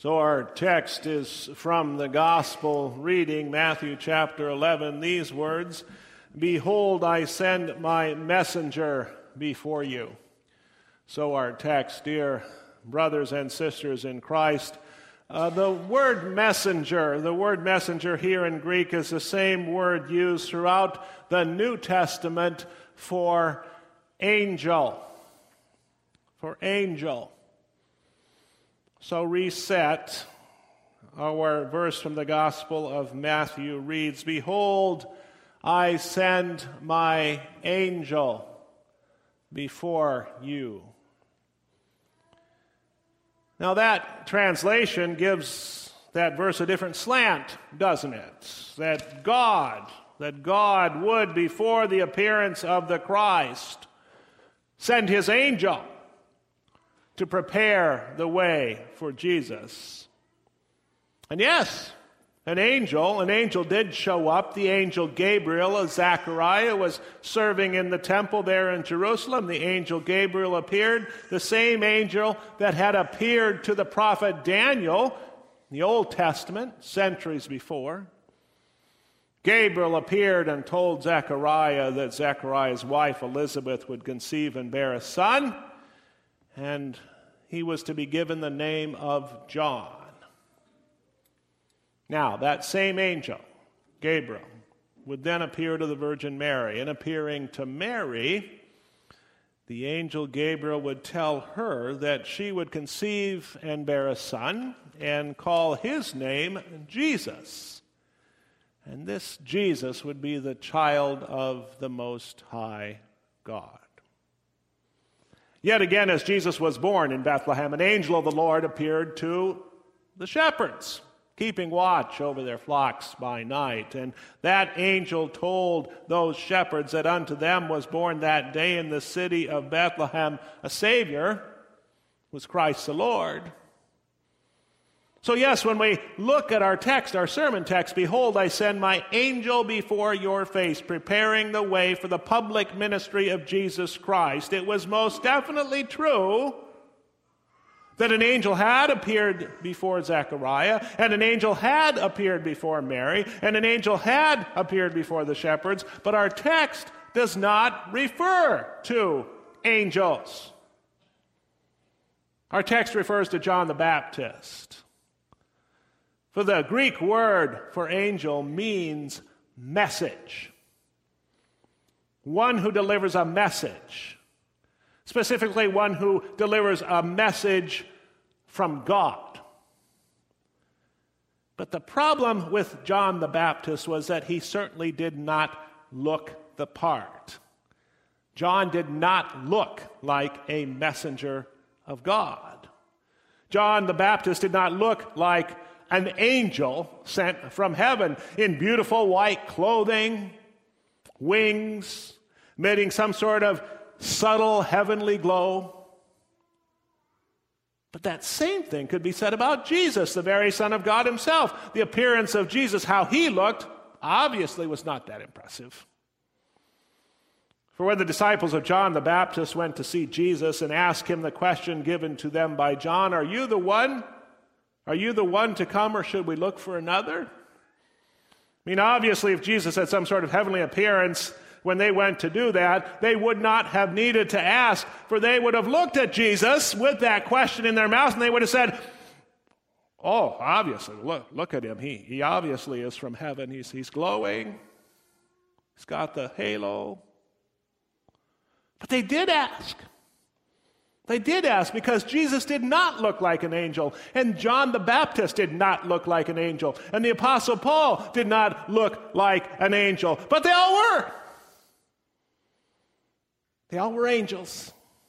So our text is from the Gospel reading, Matthew chapter 11, these words, "Behold, I send my messenger before you." So our text, dear brothers and sisters in Christ, the word messenger here in Greek is the same word used throughout the New Testament for angel. For angel. So reset, our verse from the Gospel of Matthew reads, "Behold, I send my angel before you." Now that translation gives that verse a different slant, doesn't it? That God would, before the appearance of the Christ, send his angel to prepare the way for Jesus. And yes, an angel did show up. The angel Gabriel, as Zechariah was serving in the temple there in Jerusalem. The angel Gabriel appeared, the same angel that had appeared to the prophet Daniel in the Old Testament centuries before. Gabriel appeared and told Zechariah that Zechariah's wife Elizabeth would conceive and bear a son, and he was to be given the name of John. Now, that same angel, Gabriel, would then appear to the Virgin Mary. And appearing to Mary, the angel Gabriel would tell her that she would conceive and bear a son and call his name Jesus. And this Jesus would be the child of the Most High God. Yet again, as Jesus was born in Bethlehem, an angel of the Lord appeared to the shepherds, keeping watch over their flocks by night. And that angel told those shepherds that unto them was born that day in the city of Bethlehem a Savior, was Christ the Lord. So yes, when we look at our text, our sermon text, "Behold, I send my angel before your face, preparing the way for the public ministry of Jesus Christ," it was most definitely true that an angel had appeared before Zechariah, and an angel had appeared before Mary, and an angel had appeared before the shepherds, but our text does not refer to angels. Our text refers to John the Baptist. For the Greek word for angel means message. One who delivers a message. Specifically, one who delivers a message from God. But the problem with John the Baptist was that he certainly did not look the part. John did not look like a messenger of God. John the Baptist did not look like an angel sent from heaven in beautiful white clothing, wings, emitting some sort of subtle heavenly glow. But that same thing could be said about Jesus, the very Son of God himself. The appearance of Jesus, how he looked, obviously was not that impressive. For when the disciples of John the Baptist went to see Jesus and asked him the question given to them by John, "Are you the one? Are you the one to come, or should we look for another?" I mean, obviously, if Jesus had some sort of heavenly appearance when they went to do that, they would not have needed to ask, for they would have looked at Jesus with that question in their mouth, and they would have said, "Oh, obviously, look at him. He obviously is from heaven. He's glowing. He's got the halo." But they did ask. They did ask because Jesus did not look like an angel, and John the Baptist did not look like an angel, and the Apostle Paul did not look like an angel, but they all were. They all were angels,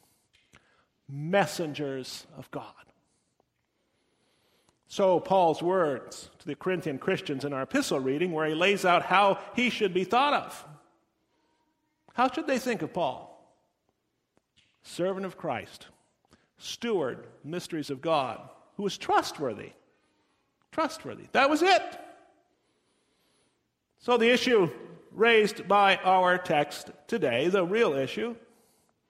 messengers of God. So Paul's words to the Corinthian Christians in our epistle reading, where he lays out how he should be thought of. How should they think of Paul? Servant of Christ, steward, mysteries of God, who was trustworthy. Trustworthy. That was it. So the issue raised by our text today, the real issue,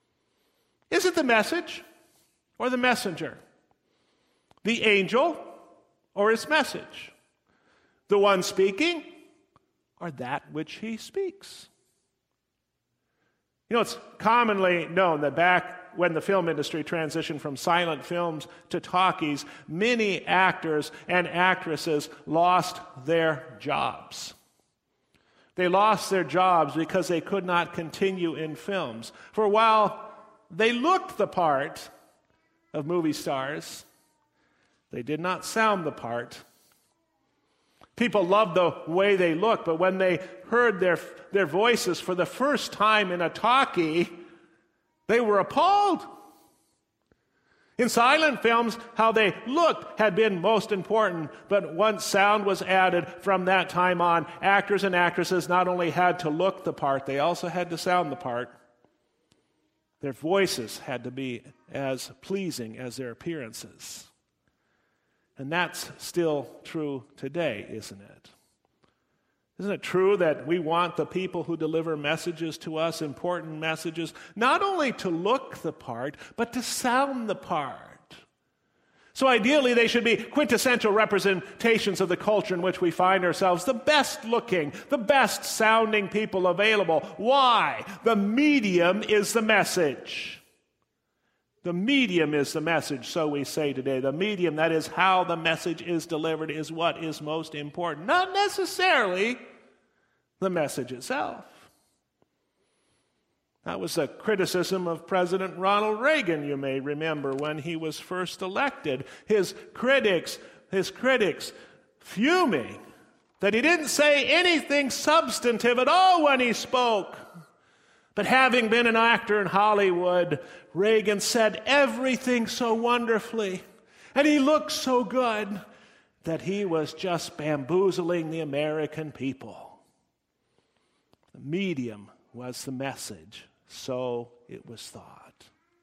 is it the message or the messenger? The angel or his message? The one speaking or that which he speaks? You know, it's commonly known that back when the film industry transitioned from silent films to talkies, many actors and actresses lost their jobs. They lost their jobs because they could not continue in films. For while they looked the part of movie stars, they did not sound the part. People loved the way they looked, but when they heard their voices for the first time in a talkie, they were appalled. In silent films, how they looked had been most important, but once sound was added from that time on, actors and actresses not only had to look the part, they also had to sound the part. Their voices had to be as pleasing as their appearances. And that's still true today, isn't it? Isn't it true that we want the people who deliver messages to us, important messages, not only to look the part, but to sound the part? So ideally, they should be quintessential representations of the culture in which we find ourselves, the best looking, the best sounding people available. Why? The medium is the message. The medium is the message, so we say today. The medium, that is how the message is delivered, is what is most important. Not necessarily the message itself. That was a criticism of President Ronald Reagan, you may remember, when he was first elected. His critics fuming that he didn't say anything substantive at all when he spoke. But having been an actor in Hollywood, Reagan said everything so wonderfully, and he looked so good that he was just bamboozling the American people. The medium was the message, so it was thought.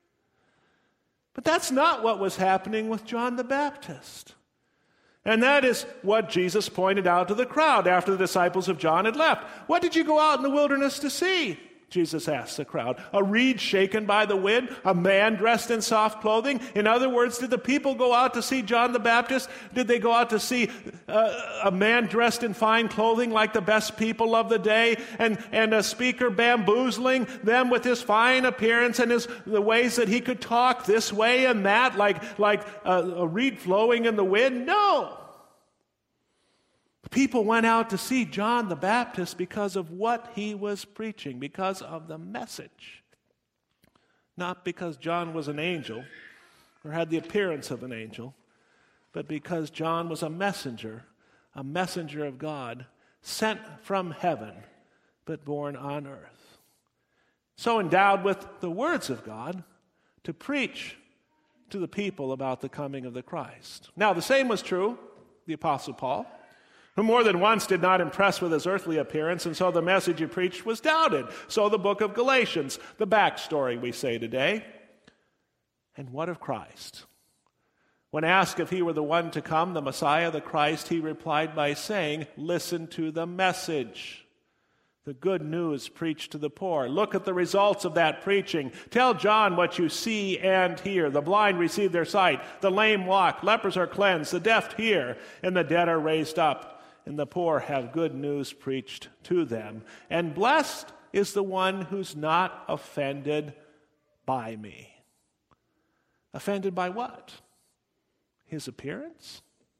But that's not what was happening with John the Baptist. And that is what Jesus pointed out to the crowd after the disciples of John had left. What did you go out in the wilderness to see? Jesus asked the crowd. A reed shaken by the wind? A man dressed in soft clothing? In other words, did the people go out to see John the Baptist? Did they go out to see a man dressed in fine clothing like the best people of the day, and a speaker bamboozling them with his fine appearance and the ways that he could talk this way and that, like a reed flowing in the wind? No. People went out to see John the Baptist because of what he was preaching, because of the message. Not because John was an angel or had the appearance of an angel, but because John was a messenger of God, sent from heaven, but born on earth. So endowed with the words of God to preach to the people about the coming of the Christ. Now, the same was true of the Apostle Paul, who more than once did not impress with his earthly appearance, and so the message he preached was doubted. So the book of Galatians, the backstory, we say today. And what of Christ? When asked if he were the one to come, the Messiah, the Christ, he replied by saying, listen to the message. The good news preached to the poor. Look at the results of that preaching. Tell John what you see and hear. The blind receive their sight. The lame walk. Lepers are cleansed. The deaf hear. And the dead are raised up. And the poor have good news preached to them. And blessed is the one who's not offended by me. Offended by what? His appearance?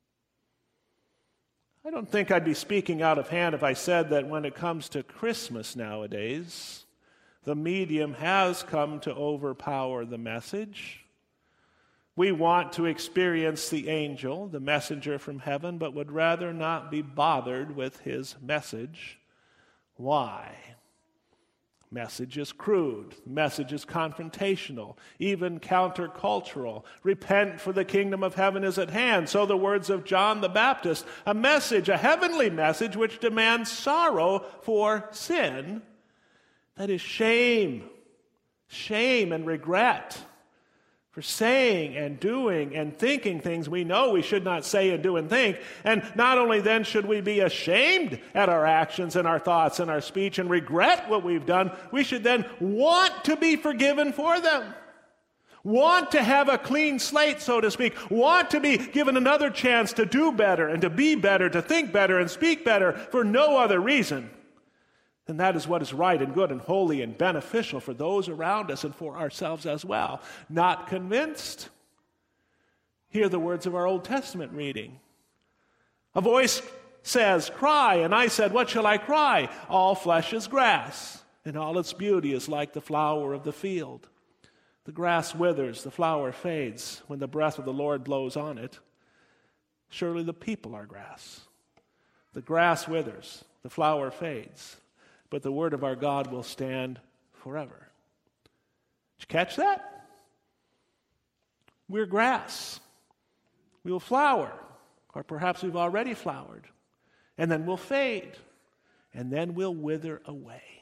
I don't think I'd be speaking out of hand if I said that when it comes to Christmas nowadays, the medium has come to overpower the message. We want to experience the angel, the messenger from heaven, but would rather not be bothered with his message. Why? Message is crude. Message is confrontational, even countercultural. Repent, for the kingdom of heaven is at hand. So the words of John the Baptist, a message, a heavenly message which demands sorrow for sin. That is shame and regret for saying and doing and thinking things we know we should not say and do and think. And not only then should we be ashamed at our actions and our thoughts and our speech and regret what we've done, we should then want to be forgiven for them. want to have a clean slate, so to speak, want to be given another chance to do better and to be better, to think better and speak better for no other reason, then that is what is right and good and holy and beneficial for those around us and for ourselves as well. Not convinced? Hear the words of our Old Testament reading. A voice says, "Cry," and I said, "What shall I cry? All flesh is grass, and all its beauty is like the flower of the field. The grass withers, the flower fades, when the breath of the Lord blows on it. Surely the people are grass. The grass withers, the flower fades, but the word of our God will stand forever." Did you catch that? We're grass. We will flower, or perhaps we've already flowered, and then we'll fade, and then we'll wither away.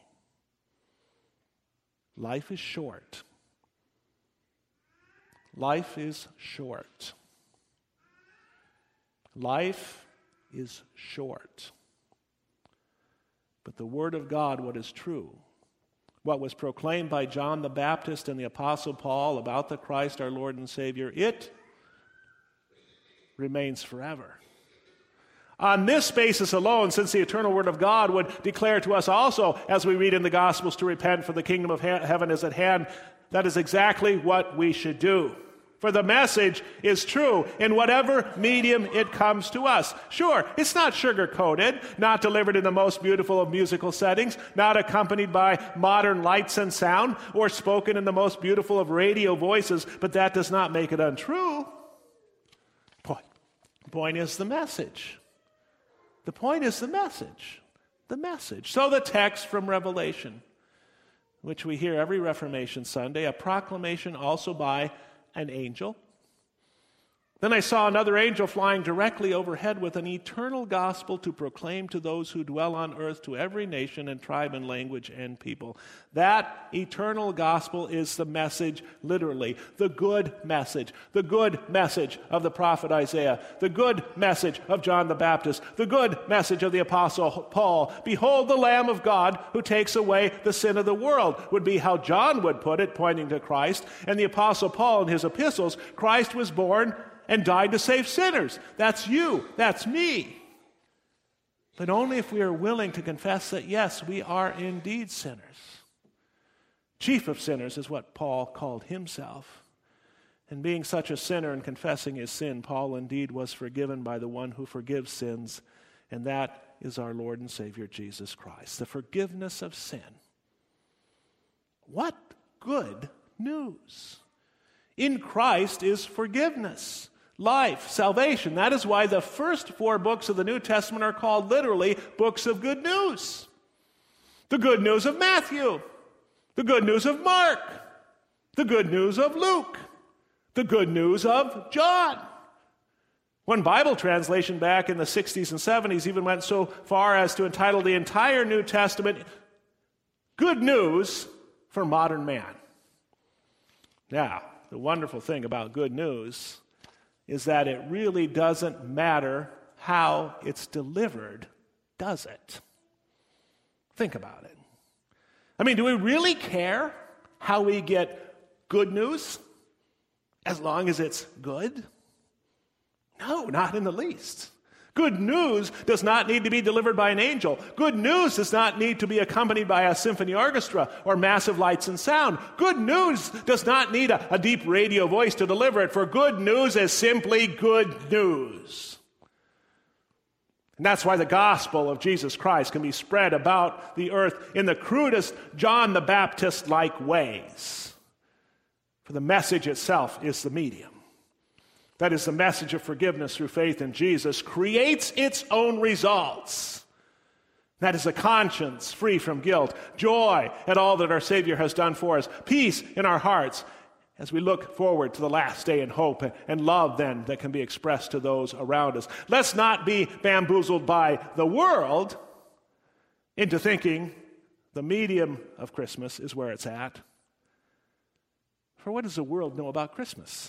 Life is short. Life is short. Life is short. But the Word of God, what is true, what was proclaimed by John the Baptist and the Apostle Paul about the Christ, our Lord and Savior, it remains forever. On this basis alone, since the eternal Word of God would declare to us also, as we read in the Gospels, to repent, for the kingdom of heaven is at hand, that is exactly what we should do. For the message is true in whatever medium it comes to us. Sure, it's not sugar-coated, not delivered in the most beautiful of musical settings, not accompanied by modern lights and sound, or spoken in the most beautiful of radio voices, but that does not make it untrue. The point is the message. The point is the message. The message. So the text from Revelation, which we hear every Reformation Sunday, a proclamation also by an angel. Then I saw another angel flying directly overhead with an eternal gospel to proclaim to those who dwell on earth, to every nation and tribe and language and people. That eternal gospel is the message, literally, the good message of the prophet Isaiah, the good message of John the Baptist, the good message of the Apostle Paul. Behold the Lamb of God who takes away the sin of the world, would be how John would put it, pointing to Christ. And the Apostle Paul in his epistles, Christ was born and died to save sinners. That's you. That's me. But only if we are willing to confess that, yes, we are indeed sinners. Chief of sinners is what Paul called himself. And being such a sinner and confessing his sin, Paul indeed was forgiven by the one who forgives sins, and that is our Lord and Savior Jesus Christ. The forgiveness of sin. What good news! In Christ is forgiveness, life, salvation. That is why the first 4 books of the New Testament are called literally books of good news. The good news of Matthew, the good news of Mark, the good news of Luke, the good news of John. One Bible translation back in the 60s and 70s even went so far as to entitle the entire New Testament Good News for Modern Man. Now, the wonderful thing about good news is that it really doesn't matter how it's delivered, does it? Think about it. I mean, do we really care how we get good news as long as it's good? No, not in the least. Good news does not need to be delivered by an angel. Good news does not need to be accompanied by a symphony orchestra or massive lights and sound. Good news does not need a deep radio voice to deliver it, for good news is simply good news. And that's why the gospel of Jesus Christ can be spread about the earth in the crudest John the Baptist-like ways. For the message itself is the medium. That is, the message of forgiveness through faith in Jesus creates its own results. That is a conscience free from guilt, joy at all that our Savior has done for us, peace in our hearts as we look forward to the last day in hope, and love then that can be expressed to those around us. Let's not be bamboozled by the world into thinking the medium of Christmas is where it's at. For what does the world know about Christmas?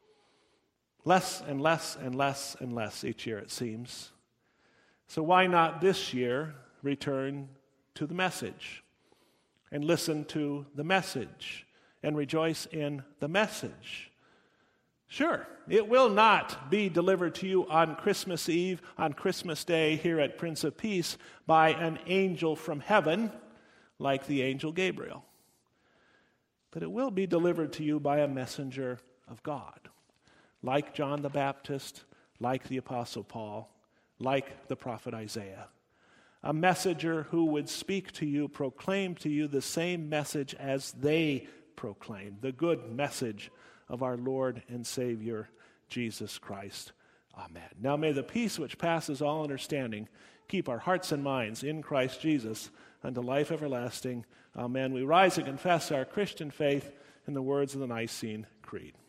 Less and less and less and less each year, it seems. So why not this year return to the message and listen to the message and rejoice in the message. Sure, it will not be delivered to you on Christmas Eve, on Christmas Day here at Prince of Peace by an angel from heaven like the angel Gabriel. But it will be delivered to you by a messenger of God, like John the Baptist, like the Apostle Paul, like the prophet Isaiah. A messenger who would speak to you, proclaim to you the same message as they proclaim, the good message of our Lord and Savior, Jesus Christ. Amen. Now may the peace which passes all understanding keep our hearts and minds in Christ Jesus unto life everlasting. Amen. We rise and confess our Christian faith in the words of the Nicene Creed.